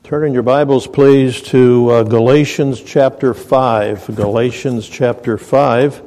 Turn in your Bibles, please, to Galatians chapter 5. Galatians chapter 5.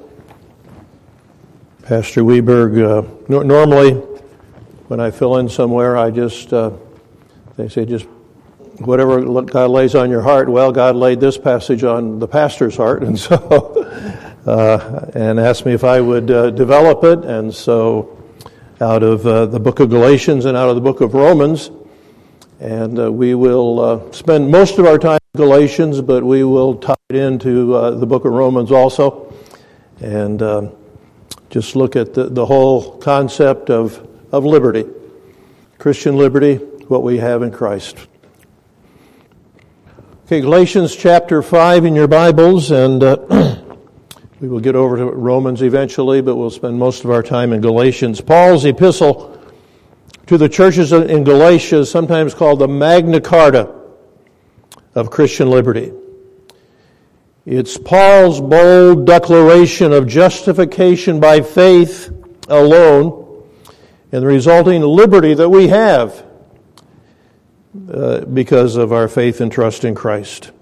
Pastor Weberg, normally when I fill in somewhere, I just, they say just whatever God lays on your heart. Well, God laid this passage on the pastor's heart, and so, and asked me if I would develop it. And so out of the book of Galatians and out of the book of Romans, and we will spend most of our time in Galatians, but we will tie it into the book of Romans also, and just look at the whole concept of liberty, Christian liberty, what we have in Christ. Okay, Galatians chapter 5 in your Bibles, and we will get over to Romans eventually, but we'll spend most of our time in Galatians. Paul's epistle to the churches in Galatia is sometimes called the Magna Carta of Christian liberty. It's Paul's bold declaration of justification by faith alone and the resulting liberty that we have because of our faith and trust in Christ.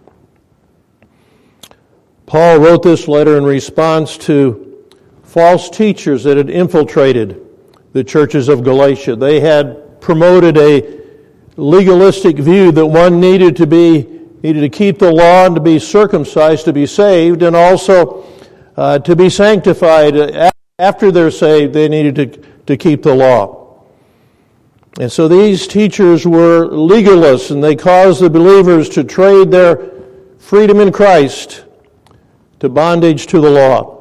Paul wrote this letter in response to false teachers that had infiltrated the churches of Galatia. They had promoted a legalistic view that one needed to keep the law and to be circumcised to be saved, and also to be sanctified. After they're saved, they needed to keep the law. And so these teachers were legalists, and they caused the believers to trade their freedom in Christ to bondage to the law.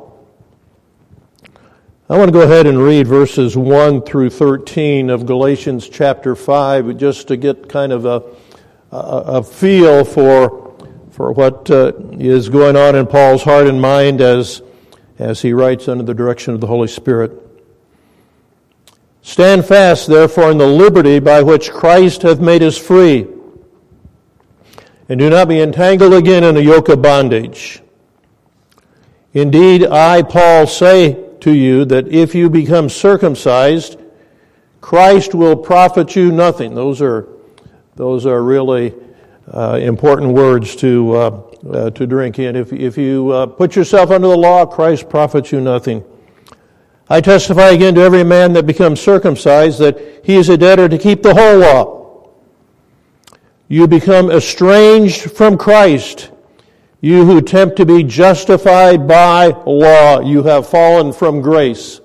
I want to go ahead and read verses 1 through 13 of Galatians chapter 5, just to get kind of a feel for what is going on in Paul's heart and mind as he writes under the direction of the Holy Spirit. Stand fast, therefore, in the liberty by which Christ hath made us free, and do not be entangled again in a yoke of bondage. Indeed, I, Paul, say to you that if you become circumcised, Christ will profit you nothing. Those are really important words to drink in. If you put yourself under the law, Christ profits you nothing. I testify again to every man that becomes circumcised that he is a debtor to keep the whole law. You become estranged from Christ. You who attempt to be justified by law, you have fallen from grace.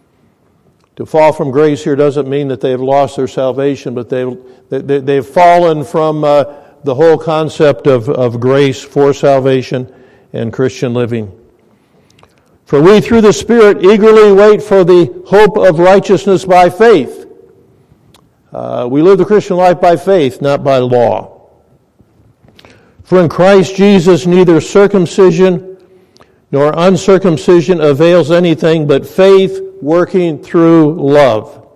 To fall from grace here doesn't mean that they've lost their salvation, but they've fallen from the whole concept of grace for salvation and Christian living. For we through the Spirit eagerly wait for the hope of righteousness by faith. We live the Christian life by faith, not by law. For in Christ Jesus neither circumcision nor uncircumcision avails anything, but faith working through love.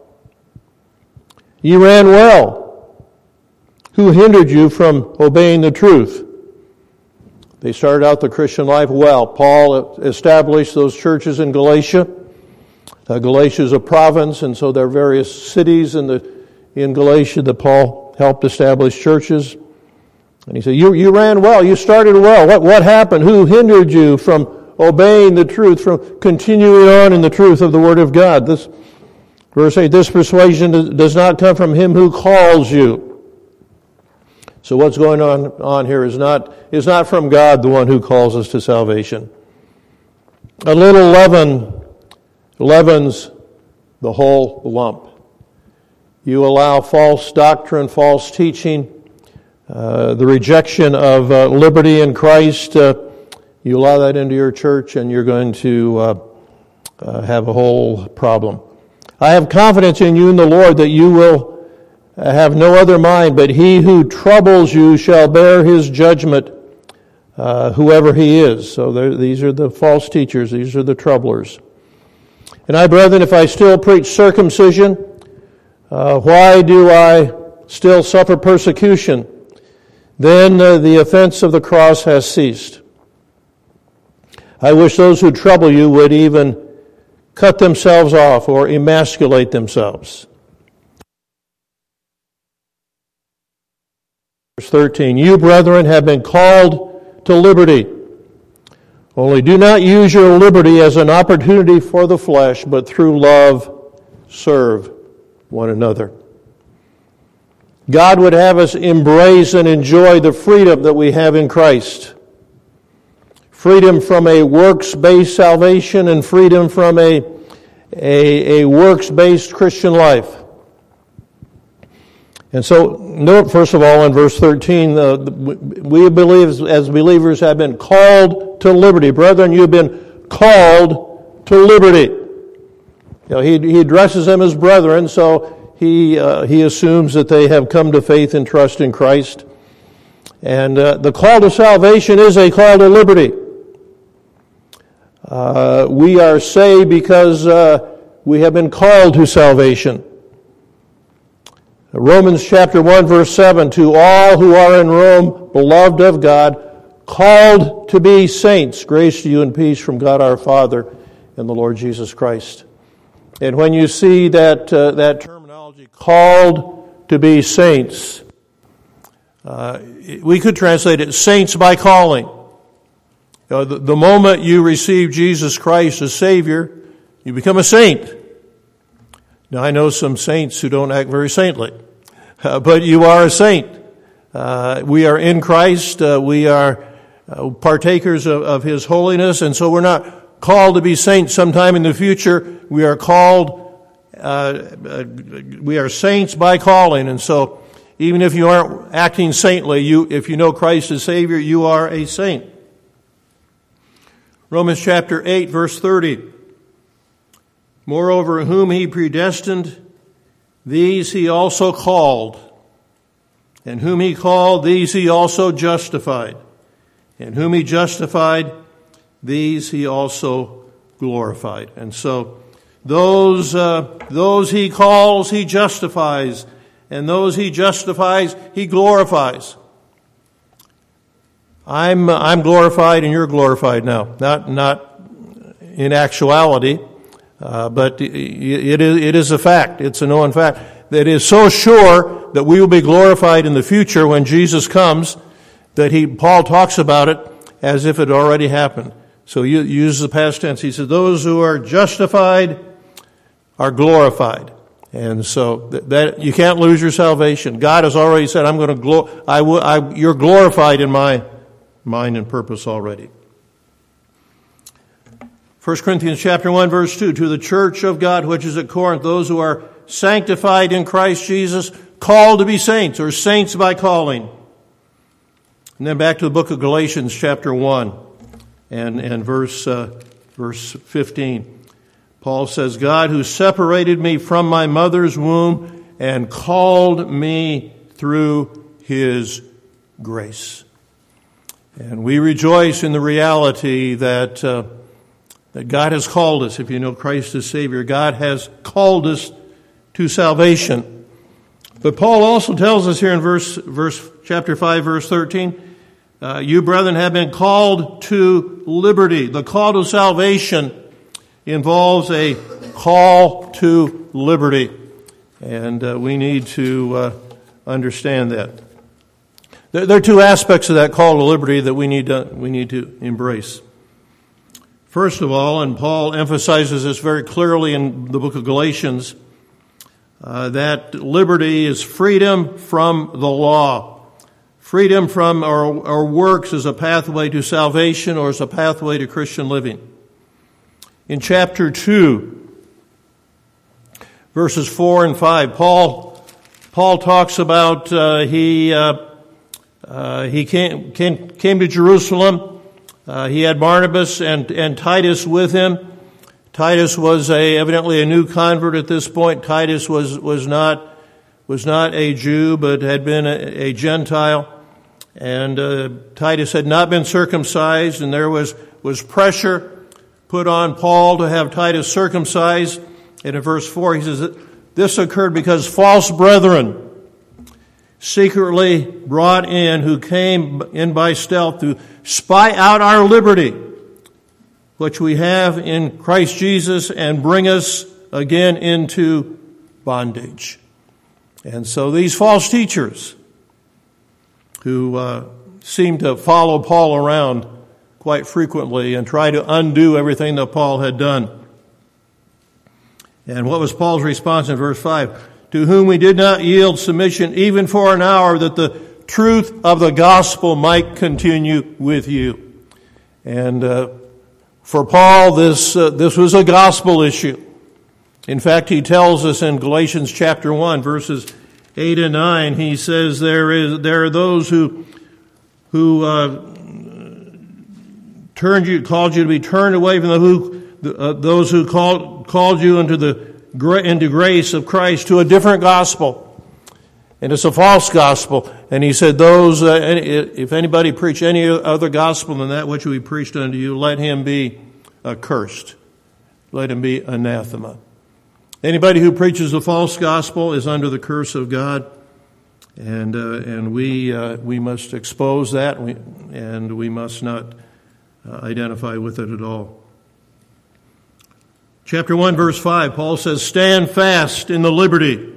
Ye ran well. Who hindered you from obeying the truth? They started out the Christian life well. Paul established those churches in Galatia. Galatia is a province, and so there are various cities in Galatia that Paul helped establish churches. And he said, you ran well, you started well. What happened? Who hindered you from obeying the truth, from continuing on in the truth of the Word of God? This verse 8, this persuasion does not come from him who calls you. So what's going on here is not from God, the one who calls us to salvation. A little leaven leavens the whole lump. You allow false doctrine, false teaching, the rejection of liberty in Christ, you allow that into your church and you're going to have a whole problem. I have confidence in you in the Lord that you will have no other mind, but he who troubles you shall bear his judgment, whoever he is. So these are the false teachers, these are the troublers. And I, brethren, if I still preach circumcision, why do I still suffer persecution? Then the offense of the cross has ceased. I wish those who trouble you would even cut themselves off or emasculate themselves. Verse 13, you, brethren, have been called to liberty. Only do not use your liberty as an opportunity for the flesh, but through love serve one another. God would have us embrace and enjoy the freedom that we have in Christ. Freedom from a works-based salvation and freedom from a works-based Christian life. And so, note first of all in verse 13, we believe as believers have been called to liberty. Brethren, you have been called to liberty. He addresses them as brethren, so he assumes that they have come to faith and trust in Christ. And the call to salvation is a call to liberty. We are saved because we have been called to salvation. Romans chapter 1, verse 7, to all who are in Rome, beloved of God, called to be saints, grace to you and peace from God our Father and the Lord Jesus Christ. And when you see that terminology, called to be saints, we could translate it saints by calling. The moment you receive Jesus Christ as Savior, you become a saint. Now, I know some saints who don't act very saintly, but you are a saint. We are in Christ. We are partakers of His holiness, and so we're not called to be saints sometime in the future. We are called, we are saints by calling, and so even if you aren't acting saintly, if you know Christ as Savior, you are a saint. Romans chapter 8, verse 30. Moreover, whom He predestined, these He also called. And whom He called, these He also justified. And whom He justified, these He also glorified. And so, those He calls, He justifies. And those He justifies, He glorifies. I'm glorified and you're glorified now. Not in actuality. But it is a fact. It's a known fact. That is so sure that we will be glorified in the future when Jesus comes that Paul talks about it as if it already happened. So you use the past tense. He says, those who are justified are glorified. And so that you can't lose your salvation. God has already said, I'm going to you're glorified in my mind and purpose already. 1 Corinthians chapter 1, verse 2, to the church of God which is at Corinth, those who are sanctified in Christ Jesus, called to be saints, or saints by calling. And then back to the book of Galatians chapter 1 and verse 15. Paul says, God who separated me from my mother's womb and called me through His grace. And we rejoice in the reality that God has called us. If you know Christ as Savior, God has called us to salvation. But Paul also tells us here in chapter 5, verse 13, you brethren have been called to liberty. The call to salvation involves a call to liberty. And we need to understand that. There are two aspects of that call to liberty that we need to embrace. First of all, and Paul emphasizes this very clearly in the book of Galatians, that liberty is freedom from the law. Freedom from our works as a pathway to salvation or as a pathway to Christian living. In chapter 2, verses 4 and 5, Paul talks about he came to Jerusalem. He had Barnabas and Titus with him. Titus was evidently a new convert at this point. Titus was not a Jew, but had been a Gentile. And Titus had not been circumcised, and there was pressure put on Paul to have Titus circumcised. And in verse 4, he says, this occurred because false brethren secretly brought in, who came in by stealth to spy out our liberty, which we have in Christ Jesus, and bring us again into bondage. And so these false teachers who seemed to follow Paul around quite frequently and try to undo everything that Paul had done. And what was Paul's response in verse 5? To whom we did not yield submission even for an hour, that the truth of the gospel might continue with you. And for Paul, this was a gospel issue. In fact, he tells us in Galatians chapter 1, verses 8 and 9, he says there are those who called you to be turned away from those who called you into grace of Christ to a different gospel. And it's a false gospel. And he said, if anybody preach any other gospel than that which we preached unto you, let him be accursed. Let him be anathema. Anybody who preaches a false gospel is under the curse of God. And we must expose that, and we must not identify with it at all. Chapter 1, verse 5, Paul says, stand fast in the liberty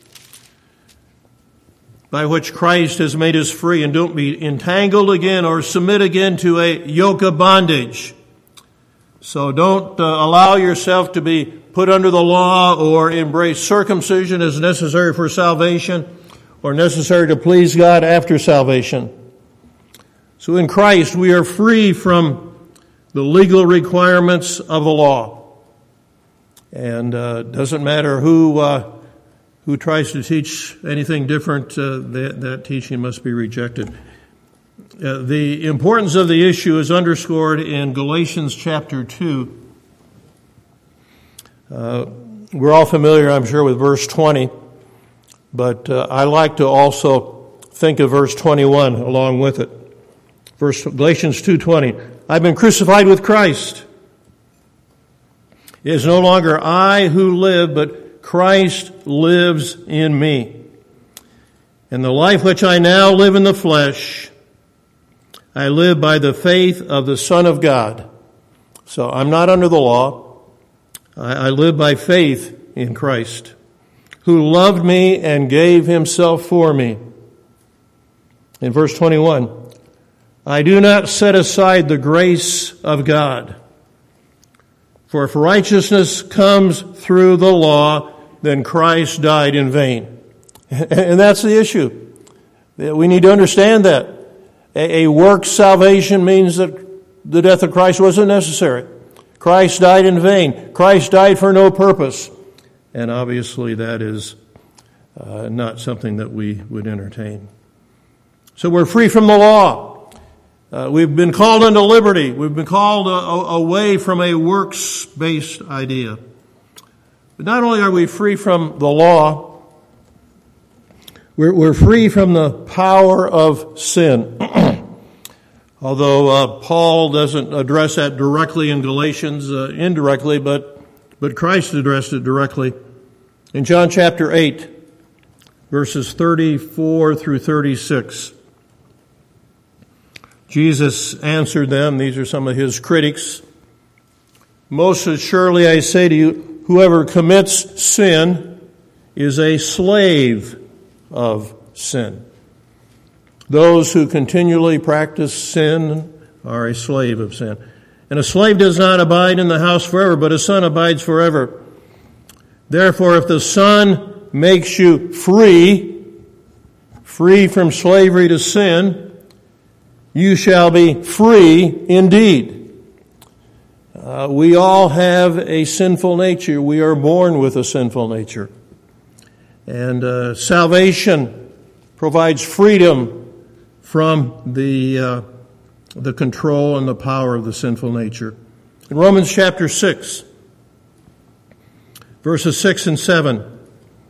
by which Christ has made us free, and don't be entangled again or submit again to a yoke of bondage. So don't allow yourself to be put under the law or embrace circumcision as necessary for salvation or necessary to please God after salvation. So in Christ we are free from the legal requirements of the law. And it doesn't matter who tries to teach anything different, that teaching must be rejected. The importance of the issue is underscored in Galatians chapter 2. We're all familiar, I'm sure, with verse 20, but I like to also think of verse 21 along with it. Galatians 2:20, I've been crucified with Christ. It is no longer I who live, but Christ lives in me. And the life which I now live in the flesh, I live by the faith of the Son of God. So I'm not under the law. I live by faith in Christ, who loved me and gave himself for me. In verse 21, I do not set aside the grace of God. For if righteousness comes through the law, then Christ died in vain. And that's the issue. We need to understand that. A works salvation means that the death of Christ wasn't necessary. Christ died in vain. Christ died for no purpose. And obviously that is not something that we would entertain. So we're free from the law. We've been called unto liberty. We've been called away from a works-based idea. But not only are we free from the law, we're free from the power of sin. Although Paul doesn't address that directly in Galatians, indirectly, but Christ addressed it directly. In John chapter 8, verses 34 through 36, Jesus answered them, these are some of his critics, most assuredly I say to you, whoever commits sin is a slave of sin. Those who continually practice sin are a slave of sin. And a slave does not abide in the house forever, but a son abides forever. Therefore, if the Son makes you free from slavery to sin, you shall be free indeed. We all have a sinful nature. We are born with a sinful nature. And salvation provides freedom from the control and the power of the sinful nature. In Romans chapter 6, verses 6 and 7,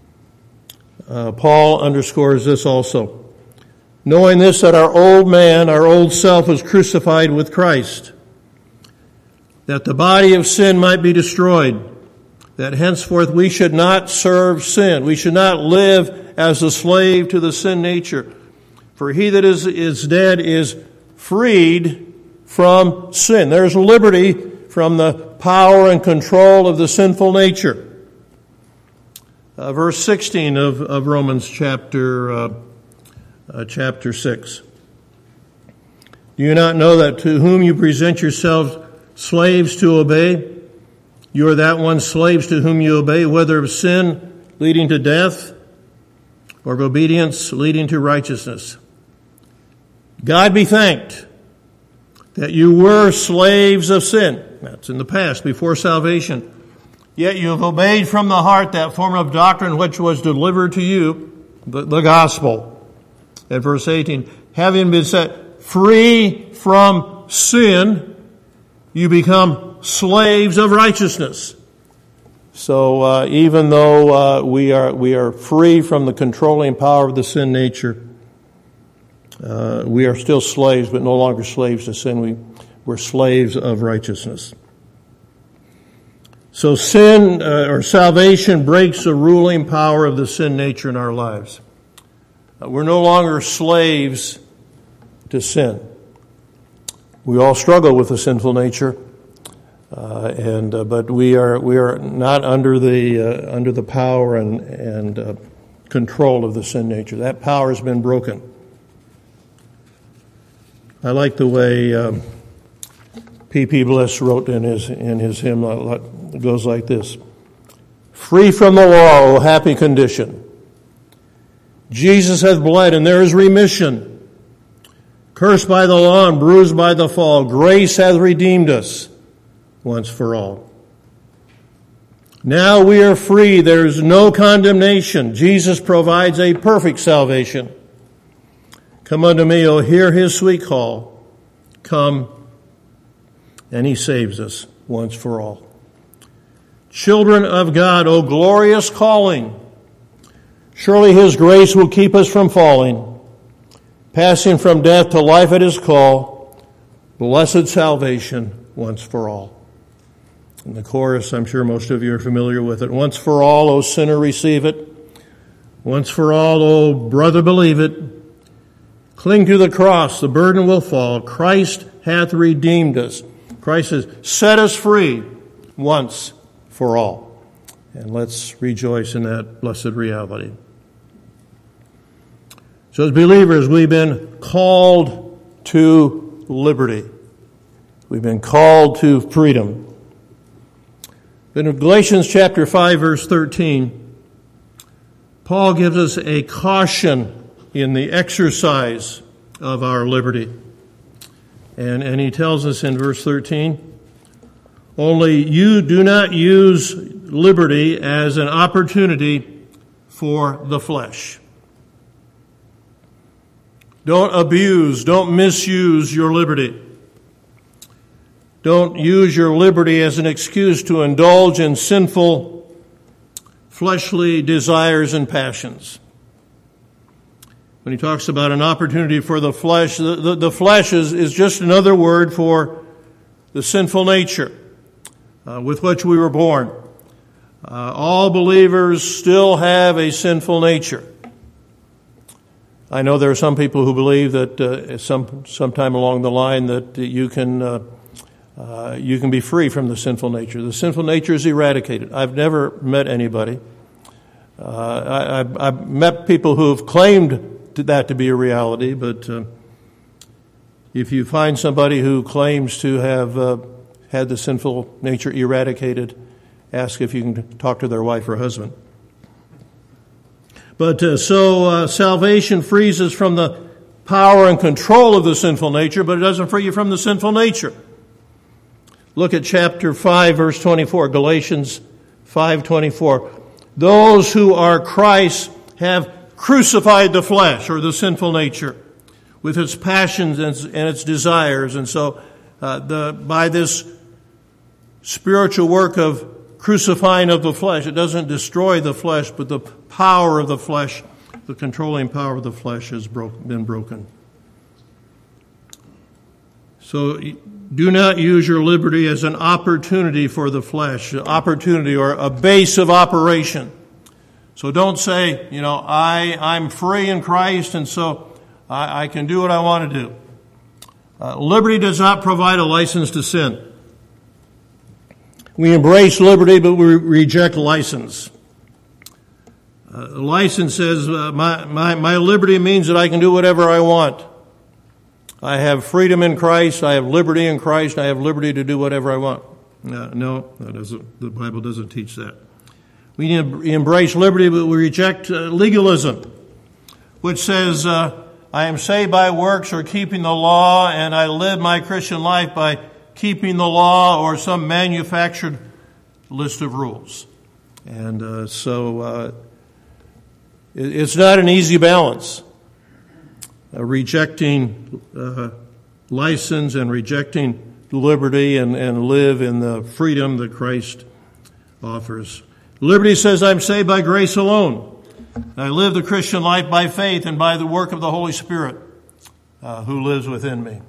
Paul underscores this also. Knowing this, that our old man, our old self, was crucified with Christ, that the body of sin might be destroyed, that henceforth we should not serve sin. We should not live as a slave to the sin nature. For he that is dead is freed from sin. There's liberty from the power and control of the sinful nature. Verse 16 of Romans chapter chapter 6. Do you not know that to whom you present yourselves slaves to obey, you are that one slaves to whom you obey, whether of sin leading to death or of obedience leading to righteousness? God be thanked that you were slaves of sin. That's in the past, before salvation. Yet you have obeyed from the heart that form of doctrine which was delivered to you, the gospel. At verse 18, having been set free from sin, you become slaves of righteousness. So even though we are free from the controlling power of the sin nature, we are still slaves, but no longer slaves to sin. We're slaves of righteousness. So sin or salvation breaks the ruling power of the sin nature in our lives. We're no longer slaves to sin. We all struggle with the sinful nature, but we are not under the power and control of the sin nature. That power has been broken. I like the way P.P. Bliss wrote in his hymn. It goes like this: free from the law, O happy condition. Jesus hath bled, and there is remission. Cursed by the law and bruised by the fall, grace hath redeemed us once for all. Now we are free. There is no condemnation. Jesus provides a perfect salvation. Come unto me, O hear his sweet call. Come, and he saves us once for all. Children of God, O glorious calling. Surely his grace will keep us from falling, passing from death to life at his call. Blessed salvation once for all. In the chorus, I'm sure most of you are familiar with it. Once for all, O sinner, receive it. Once for all, O brother, believe it. Cling to the cross, the burden will fall. Christ hath redeemed us. Christ has set us free once for all. And let's rejoice in that blessed reality. So as believers, we've been called to liberty. We've been called to freedom. But in Galatians chapter 5, verse 13, Paul gives us a caution in the exercise of our liberty. And he tells us in verse 13, only you do not use liberty as an opportunity for the flesh. Don't abuse, don't misuse your liberty. Don't use your liberty as an excuse to indulge in sinful, fleshly desires and passions. When he talks about an opportunity for the flesh, the flesh is just another word for the sinful nature with which we were born. All believers still have a sinful nature. I know there are some people who believe that sometime along the line that you can be free from the sinful nature. The sinful nature is eradicated. I've never met anybody. I've met people who have claimed that to be a reality, but if you find somebody who claims to have had the sinful nature eradicated, ask if you can talk to their wife or husband. But so salvation frees us from the power and control of the sinful nature, but it doesn't free you from the sinful nature. Look at chapter 5, verse 24, Galatians 5:24. Those who are Christ have crucified the flesh, or the sinful nature, with its passions and its desires. And so by this spiritual work of crucifying of the flesh, it doesn't destroy the flesh, but the power of the flesh, the controlling power of the flesh has been broken. So do not use your liberty as an opportunity for the flesh, an opportunity or a base of operation. So don't say, I'm free in Christ, and so I can do what I want to do. Liberty does not provide a license to sin. We embrace liberty, but we reject license. License says, my liberty means that I can do whatever I want. I have freedom in Christ, I have liberty in Christ, I have liberty to do whatever I want. No, the Bible doesn't teach that. We need to embrace liberty, but we reject legalism, which says, I am saved by works or keeping the law, and I live my Christian life by keeping the law or some manufactured list of rules. And so it's not an easy balance, rejecting license and rejecting liberty and live in the freedom that Christ offers. Liberty says, I'm saved by grace alone. I live the Christian life by faith and by the work of the Holy Spirit who lives within me.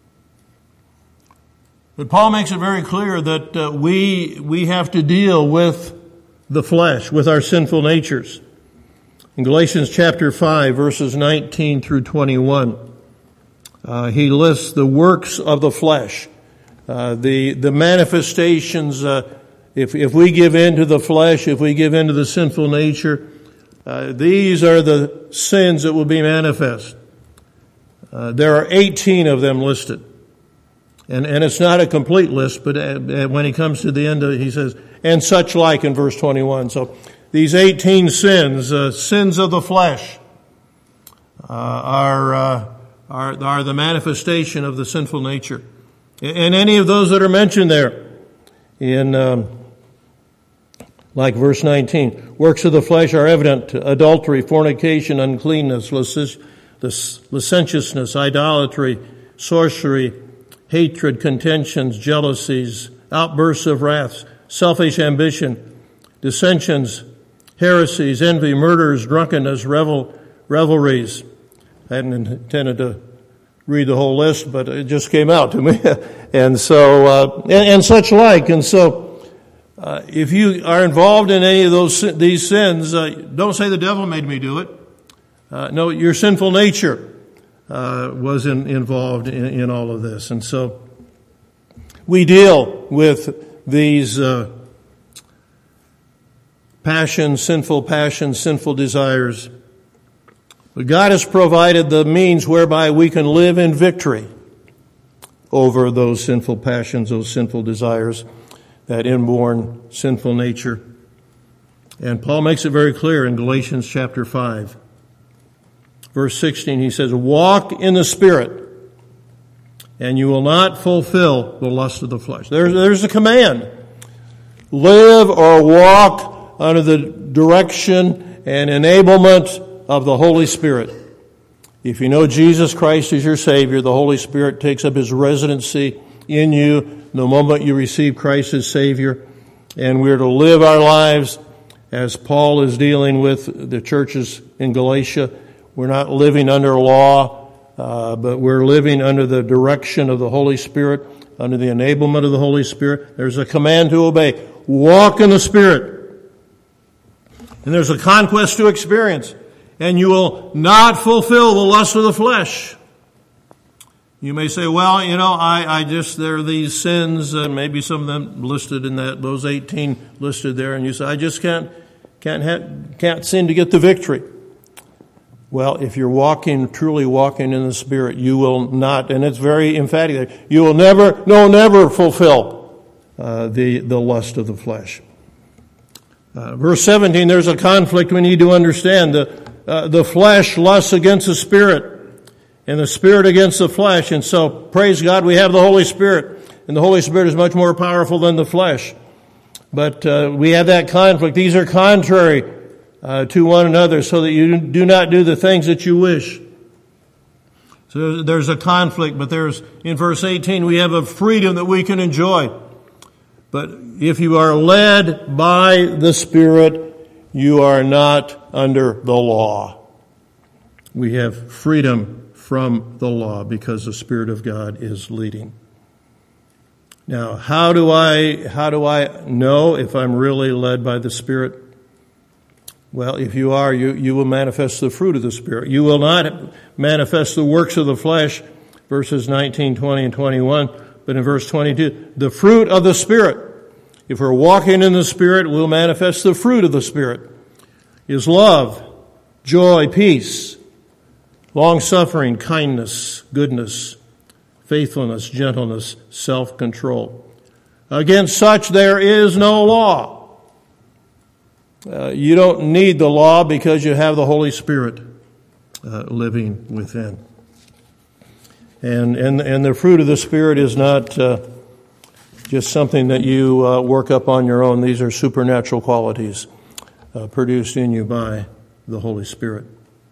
But Paul makes it very clear that we have to deal with the flesh, with our sinful natures. In Galatians chapter 5, verses 19 through 21, he lists the works of the flesh, the manifestations. If we give in to the flesh, if we give in to the sinful nature, these are the sins that will be manifest. There are 18 of them listed. And it's not a complete list, but when he comes to the end of it, he says, and such like in verse 21. So these 18 sins, sins of the flesh, are the manifestation of the sinful nature. And any of those that are mentioned there in, like verse 19, works of the flesh are evident: adultery, fornication, uncleanness, licentiousness, idolatry, sorcery, hatred, contentions, jealousies, outbursts of wrath, selfish ambition, dissensions, heresies, envy, murders, drunkenness, revelries. I hadn't intended to read the whole list, but it just came out to me. And so, and such like. And so, if you are involved in any of these sins, don't say the devil made me do it. No, your sinful nature was involved in all of this. And so we deal with these passions, sinful desires. But God has provided the means whereby we can live in victory over those sinful passions, those sinful desires, that inborn sinful nature. And Paul makes it very clear in Galatians chapter 5. Verse 16, he says, walk in the Spirit, and you will not fulfill the lust of the flesh. There's a command. Live or walk under the direction and enablement of the Holy Spirit. If you know Jesus Christ as your Savior, the Holy Spirit takes up His residency in you the moment you receive Christ as Savior. And we're to live our lives as Paul is dealing with the churches in Galatia. We're not living under law, but we're living under the direction of the Holy Spirit, under the enablement of the Holy Spirit. There's a command to obey. Walk in the Spirit. And there's a conquest to experience. And you will not fulfill the lust of the flesh. You may say, well, there are these sins, and maybe some of them listed in those 18 listed there, and you say, I just can't seem to get the victory. Well, if you're truly walking in the Spirit, you will not, and it's very emphatic there, you will never fulfill the lust of the flesh. Verse 17, there's a conflict we need to understand. The flesh lusts against the Spirit, and the Spirit against the flesh. And so, praise God, we have the Holy Spirit, and the Holy Spirit is much more powerful than the flesh. But we have that conflict. These are contrary to one another, so that you do not do the things that you wish. So there's a conflict, but in verse 18, we have a freedom that we can enjoy. But if you are led by the Spirit, you are not under the law. We have freedom from the law because the Spirit of God is leading. Now, how do I know if I'm really led by the Spirit? Well, if you are, you will manifest the fruit of the Spirit. You will not manifest the works of the flesh, verses 19, 20, and 21, but in verse 22, the fruit of the Spirit. If we're walking in the Spirit, we'll manifest the fruit of the Spirit. is love, joy, peace, long-suffering, kindness, goodness, faithfulness, gentleness, self-control. Against such there is no law. You don't need the law because you have the Holy Spirit living within. And the fruit of the Spirit is not just something that you work up on your own. These are supernatural qualities produced in you by the Holy Spirit.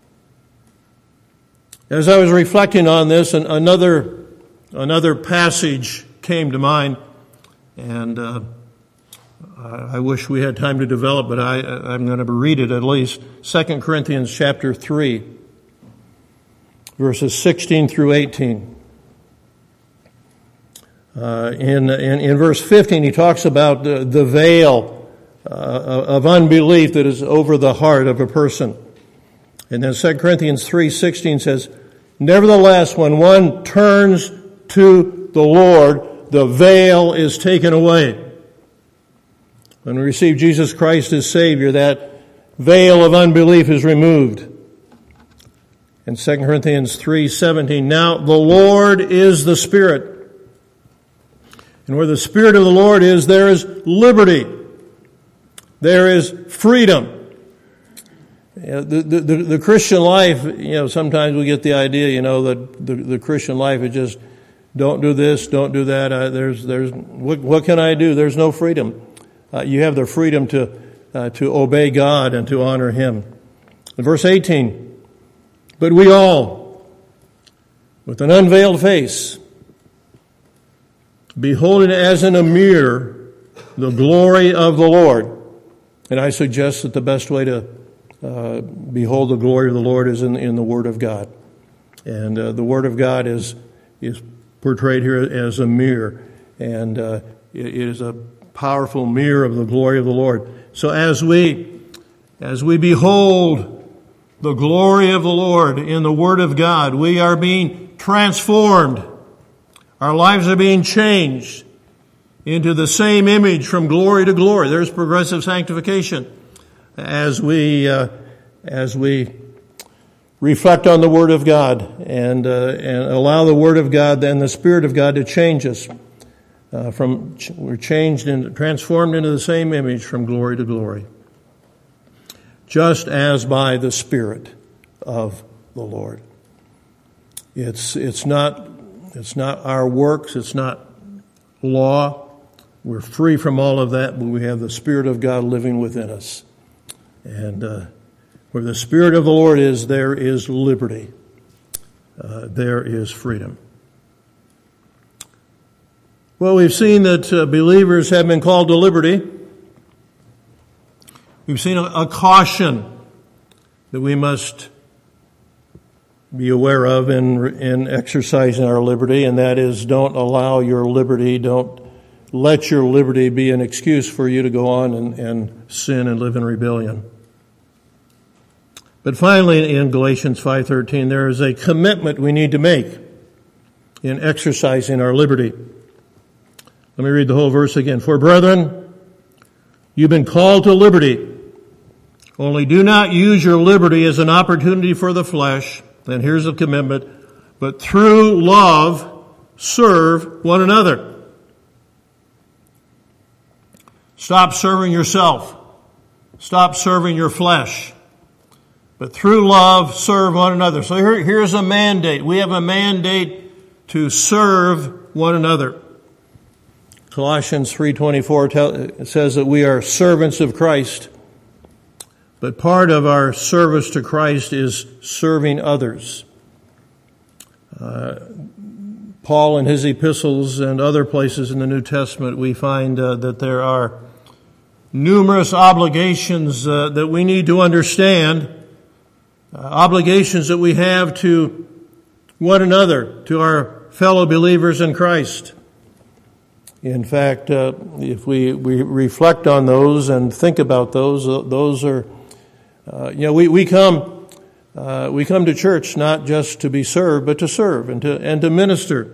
As I was reflecting on this, another passage came to mind, and I wish we had time to develop, but I'm going to read it at least. 2 Corinthians chapter 3, verses 16 through 18. In verse 15, he talks about the veil of unbelief that is over the heart of a person. And then 2 Corinthians 3:16 says, nevertheless, when one turns to the Lord, the veil is taken away. When we receive Jesus Christ as Savior, that veil of unbelief is removed. In 2 Corinthians 3:17, now the Lord is the Spirit. And where the Spirit of the Lord is, there is liberty. There is freedom. The Christian life, sometimes we get the idea, that the Christian life is just don't do this, don't do that. What can I do? There's no freedom. You have the freedom to obey God and to honor Him. In verse 18, but we all, with an unveiled face, beholding as in a mirror the glory of the Lord. And I suggest that the best way to behold the glory of the Lord is in the Word of God. And the Word of God is portrayed here as a mirror. And it is a powerful mirror of the glory of the Lord. So as we behold the glory of the Lord in the Word of God, we are being transformed. Our lives are being changed into the same image from glory to glory. There's progressive sanctification as we reflect on the Word of God and allow the Word of God and the Spirit of God to change us. We're changed and transformed into the same image from glory to glory, just as by the Spirit of the Lord. It's not our works. It's not law. We're free from all of that, but we have the Spirit of God living within us. And where the Spirit of the Lord is, there is liberty. There is freedom. Well, we've seen that believers have been called to liberty. We've seen a caution that we must be aware of in exercising our liberty, and that is don't allow your liberty, don't let your liberty be an excuse for you to go on and sin and live in rebellion. But finally, in Galatians 5:13, there is a commitment we need to make in exercising our liberty. Let me read the whole verse again. For brethren, you've been called to liberty. Only do not use your liberty as an opportunity for the flesh. Then here's a commitment. But through love, serve one another. Stop serving yourself. Stop serving your flesh. But through love, serve one another. So here's a mandate. We have a mandate to serve one another. Colossians 3:24 says that we are servants of Christ. But part of our service to Christ is serving others. Paul in his epistles and other places in the New Testament, we find that there are numerous obligations that we need to understand, obligations that we have to one another, to our fellow believers in Christ. In fact, if we reflect on those and think about those are, we come to church not just to be served, but to serve and to minister.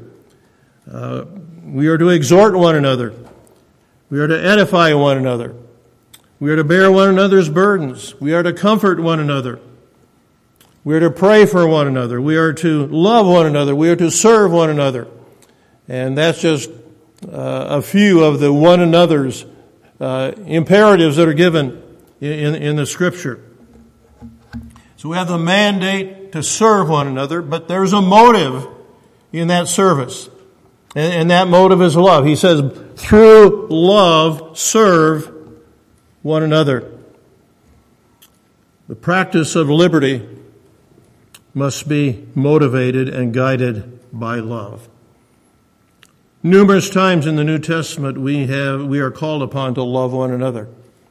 We are to exhort one another. We are to edify one another. We are to bear one another's burdens. We are to comfort one another. We are to pray for one another. We are to love one another. We are to serve one another. And that's just a few of the one another's imperatives that are given in the Scripture. So we have the mandate to serve one another, but there's a motive in that service. And that motive is love. He says, through love, serve one another. The practice of liberty must be motivated and guided by love. Numerous times in the New Testament we are called upon to love one another.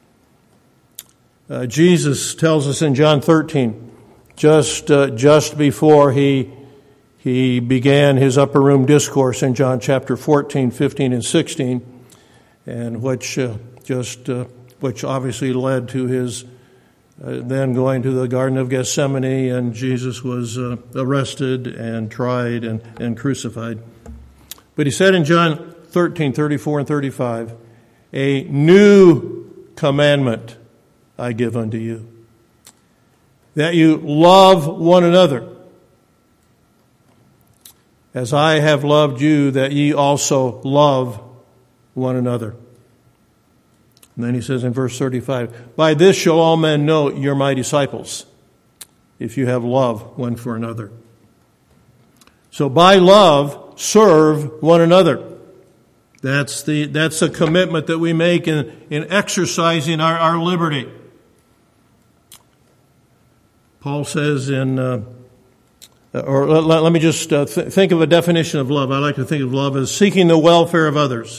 Jesus tells us in John 13, just before he began his upper room discourse in John chapter 14, 15, and 16, and which obviously led to his then going to the Garden of Gethsemane, and Jesus was arrested and tried and crucified. But he said in John 13, 34 and 35, a new commandment I give unto you, that you love one another, as I have loved you, that ye also love one another. And then he says in verse 35, by this shall all men know you're my disciples, if you have love one for another. So by love, serve one another. That's a commitment that we make in exercising our liberty. Paul says let me just think of a definition of love. I like to think of love as seeking the welfare of others.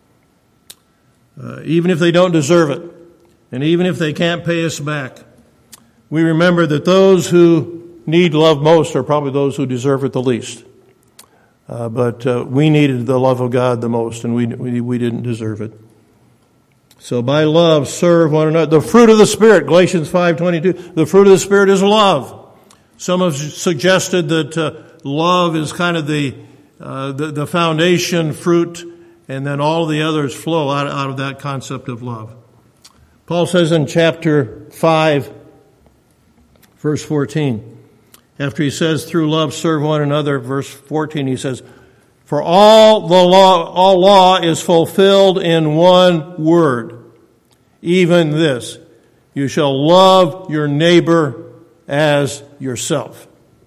Even if they don't deserve it, and even if they can't pay us back, we remember that those who need love most are probably those who deserve it the least. But we needed the love of God the most, and we didn't deserve it. So by love, serve one another. The fruit of the Spirit, Galatians 5:22, the fruit of the Spirit is love. Some have suggested that love is kind of the foundation fruit, and then all the others flow out of that concept of love. Paul says in chapter 5, verse 14, after he says, through love serve one another, verse 14, he says, for all law is fulfilled in one word, even this, you shall love your neighbor as yourself.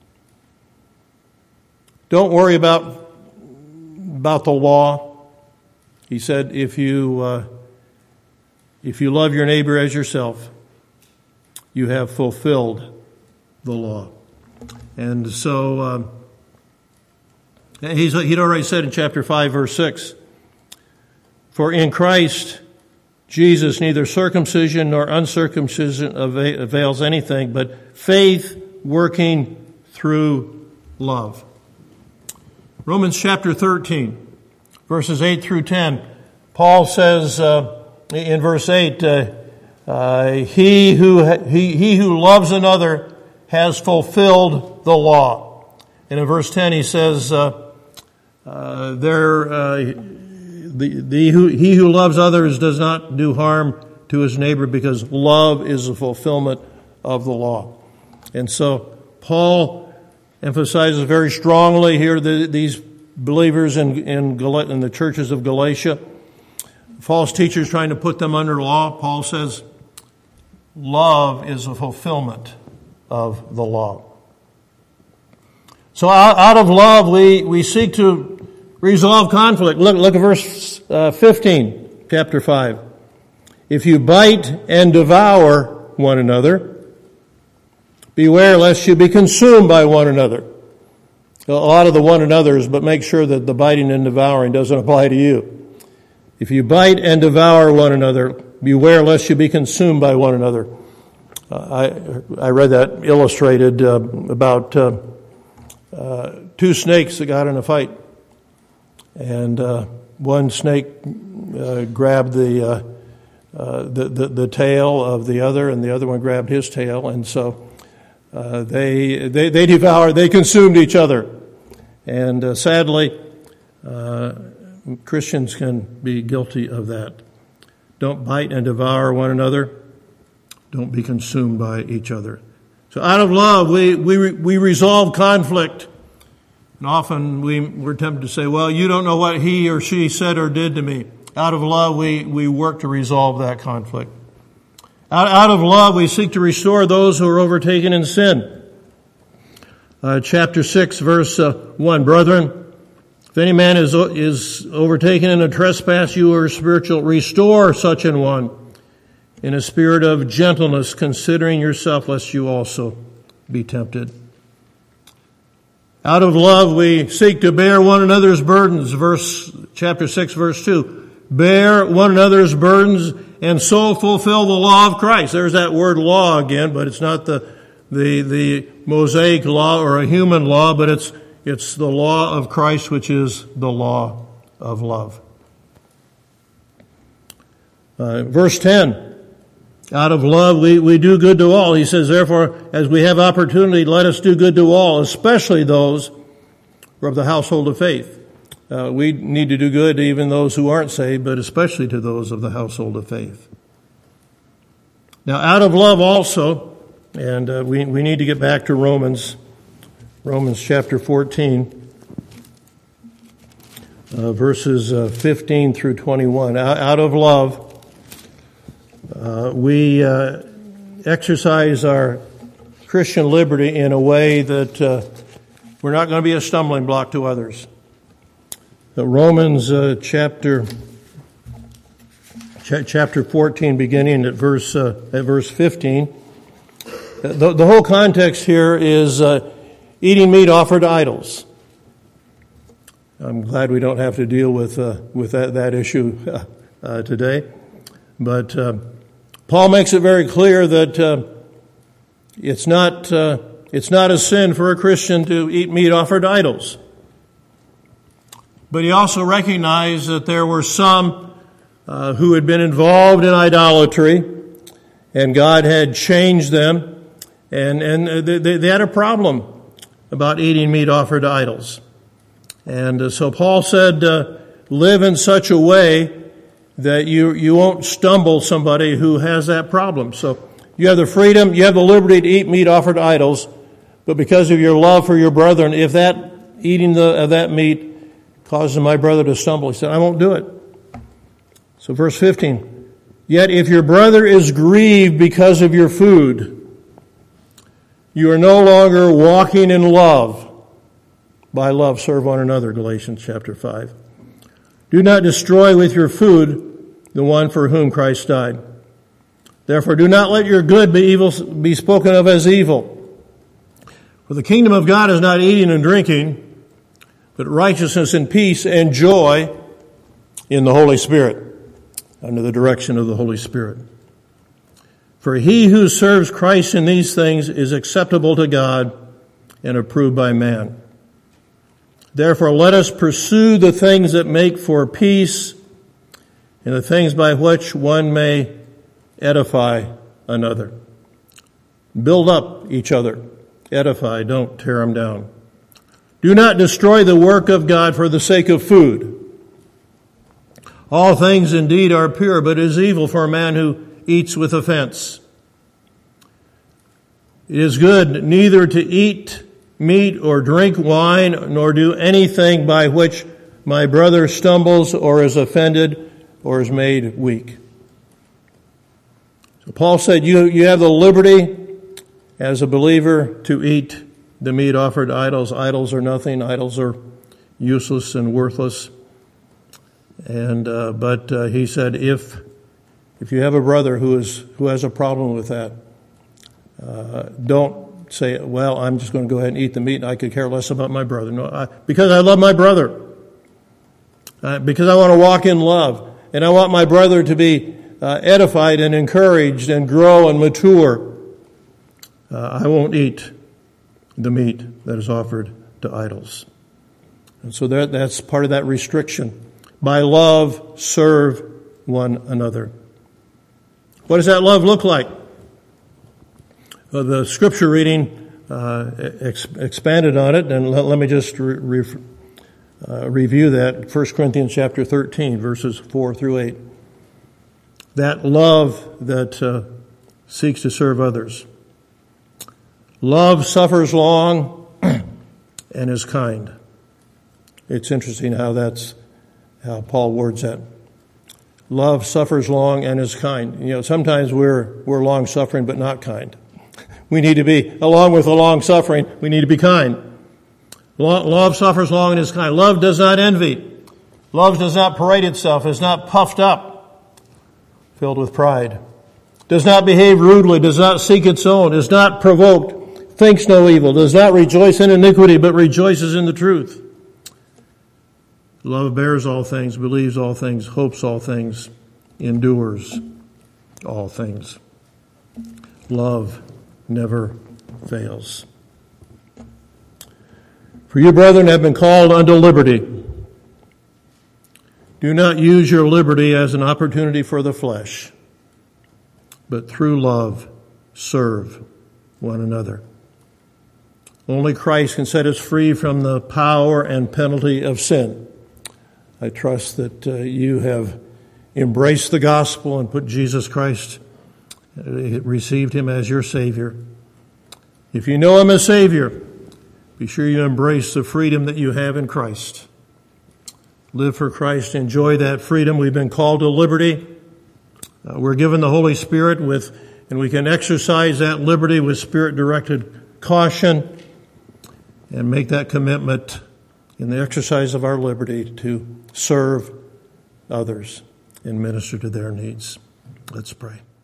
Don't worry about the law. He said, if you love your neighbor as yourself, you have fulfilled the law. And so he'd already said in chapter 5, verse 6, for in Christ Jesus neither circumcision nor uncircumcision avails anything, but faith working through love. Romans chapter 13, verses 8 through 10, Paul says in verse 8, he who loves another has fulfilled the law. And in verse 10 he says, he who loves others does not do harm to his neighbor, because love is the fulfillment of the law. And so Paul emphasizes very strongly here these believers in the churches of Galatia, false teachers trying to put them under law. Paul says love is a fulfillment of the law. So out of love we seek to resolve conflict. Look at verse 15, chapter 5. If you bite and devour one another, beware lest you be consumed by one another. A lot of the one another's, but make sure that the biting and devouring doesn't apply to you. If you bite and devour one another, beware lest you be consumed by one another. I read that illustrated about two snakes that got in a fight. And one snake grabbed the tail of the other, and the other one grabbed his tail, and so they consumed each other. And sadly, Christians can be guilty of that. Don't bite and devour one another. Don't be consumed by each other. So out of love, we resolve conflict. And often we're tempted to say, well, you don't know what he or she said or did to me. Out of love, we work to resolve that conflict. Out of love, we seek to restore those who are overtaken in sin. Chapter 6, verse 1, Brethren, if any man is overtaken in a trespass, you are spiritual, restore such an one in a spirit of gentleness, considering yourself, lest you also be tempted. Out of love, we seek to bear one another's burdens. Chapter 6, verse 2. Bear one another's burdens and so fulfill the law of Christ. There's that word law again, but it's not the Mosaic law or a human law, but it's the law of Christ, which is the law of love. Verse 10. Out of love, we do good to all. He says, therefore, as we have opportunity, let us do good to all, especially those who are of the household of faith. We need to do good to even those who aren't saved, but especially to those of the household of faith. Now, out of love also, and we need to get back to Romans chapter 14, verses 15 through 21. Out of love, we exercise our Christian liberty in a way that we're not going to be a stumbling block to others. Romans chapter 14, beginning at verse 15. The whole context here is eating meat offered to idols. I'm glad we don't have to deal with that issue today, but Paul makes it very clear that it's not a sin for a Christian to eat meat offered to idols. But he also recognized that there were some who had been involved in idolatry, and God had changed them, and they had a problem about eating meat offered to idols. And so Paul said, live in such a way that you won't stumble somebody who has that problem. So you have the freedom, you have the liberty to eat meat offered to idols, but because of your love for your brethren, if that eating of that meat causes my brother to stumble, he said, I won't do it. So verse 15, yet if your brother is grieved because of your food, you are no longer walking in love. By love serve one another, Galatians chapter 5. Do not destroy with your food the one for whom Christ died. Therefore do not let your good be spoken of as evil. For the kingdom of God is not eating and drinking, but righteousness and peace and joy in the Holy Spirit, under the direction of the Holy Spirit. For he who serves Christ in these things is acceptable to God and approved by man. Therefore let us pursue the things that make for peace and the things by which one may edify another. Build up each other. Edify, don't tear them down. Do not destroy the work of God for the sake of food. All things indeed are pure, but it is evil for a man who eats with offense. It is good neither to eat meat or drink wine, nor do anything by which my brother stumbles or is offended or is made weak. So Paul said you have the liberty as a believer to eat the meat offered to idols. Idols are nothing. Idols are useless and worthless. And but he said, if you have a brother who has a problem with that, don't say, well, I'm just going to go ahead and eat the meat and I could care less about my brother. No, because I love my brother. Because I want to walk in love. And I want my brother to be edified and encouraged and grow and mature. I won't eat the meat that is offered to idols. And so that's part of that restriction. By love, serve one another. What does that love look like? Well, the scripture reading expanded on it, and let me just review that. 1 Corinthians chapter 13, verses 4 through 8. that love that seeks to serve others. Love suffers long and is kind. It's interesting how Paul words that. Love suffers long and is kind. Sometimes we're long-suffering but not kind. We need to be, along with the long-suffering, we need to be kind. Love suffers long and is kind. Love does not envy. Love does not parade itself, is not puffed up, filled with pride. Does not behave rudely, does not seek its own, is not provoked, thinks no evil, does not rejoice in iniquity, but rejoices in the truth. Love bears all things, believes all things, hopes all things, endures all things. Love never fails. For you, brethren, have been called unto liberty. Do not use your liberty as an opportunity for the flesh, but through love serve one another. Only Christ can set us free from the power and penalty of sin. I trust that you have embraced the gospel and put Jesus Christ, received him as your Savior. If you know him as Savior, be sure you embrace the freedom that you have in Christ. Live for Christ. Enjoy that freedom. We've been called to liberty. We're given the Holy Spirit and we can exercise that liberty with Spirit-directed caution and make that commitment in the exercise of our liberty to serve others and minister to their needs. Let's pray.